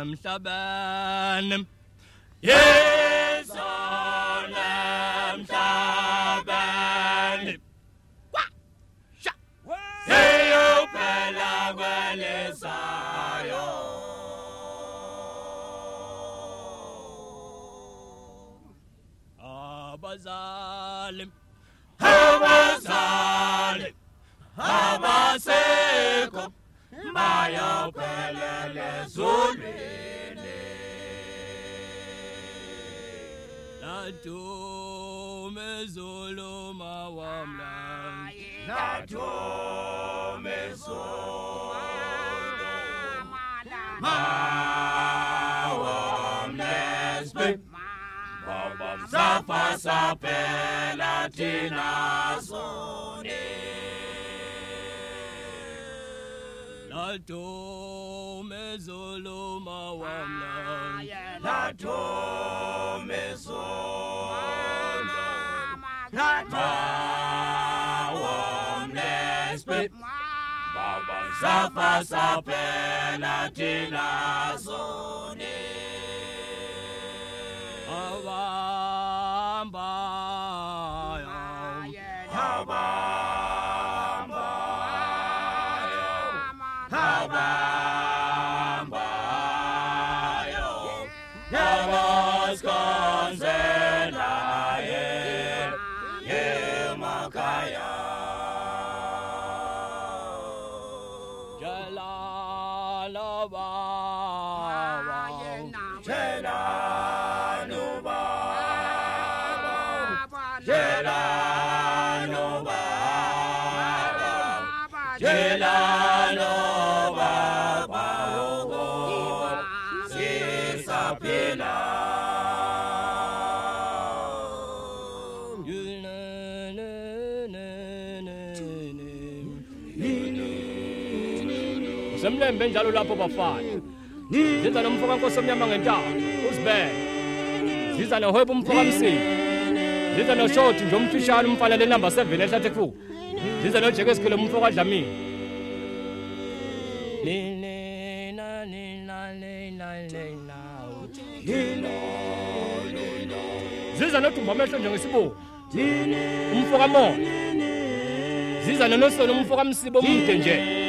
mhlabane yezona mhlabane sha heyo phela kwelesayo abazali abaseko bayaphelele zulwini natume zuluma wamla natume zuluma wamla baba safa sapela tina zone natume zuluma wamla natume zuluma wamla baba safa sapela tina zone Semlembe njalo lapho bafana ziza nomfoka nkosomnyama ngentaba uzibele ziza nohwebo umfoka msini ziza noshoti nje umfishana umfana le number 7 ehlathe kufu ziza nojeke esikhele umfoka adlamini ziza nothumba amehlo njengesibo umfoka mo ziza nonosona umfoka msibo umde nje